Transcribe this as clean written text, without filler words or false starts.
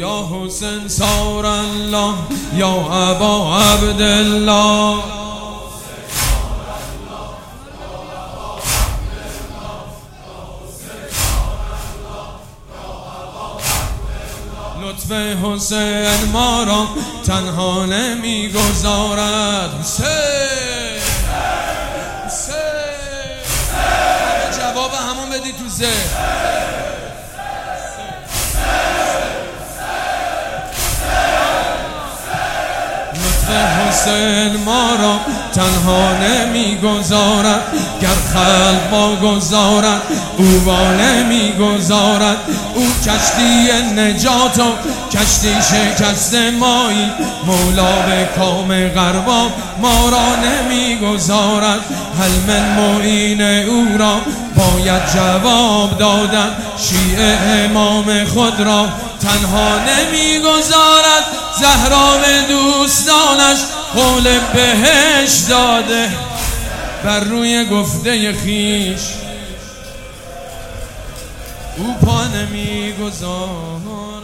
یا حسین صار الله یا ابا عبدالله لطف حسین ما را تنها نمیگذارد. حسین جواب همون بدی تو ذهن. حسین ما را تنها نمیگذارد، گر خلق با گذارد او با نمیگذارد. او کشتی نجات و کشتی شکست مایی، مولا به کام غربا ما را نمیگذارد. هل من معین او را باید جواب دادن، شیعه امام خود را تنها نمیگذارد. زهرا به دوستانش قول بهش داده، بر روی گفته خیش او پا نمیگذارد.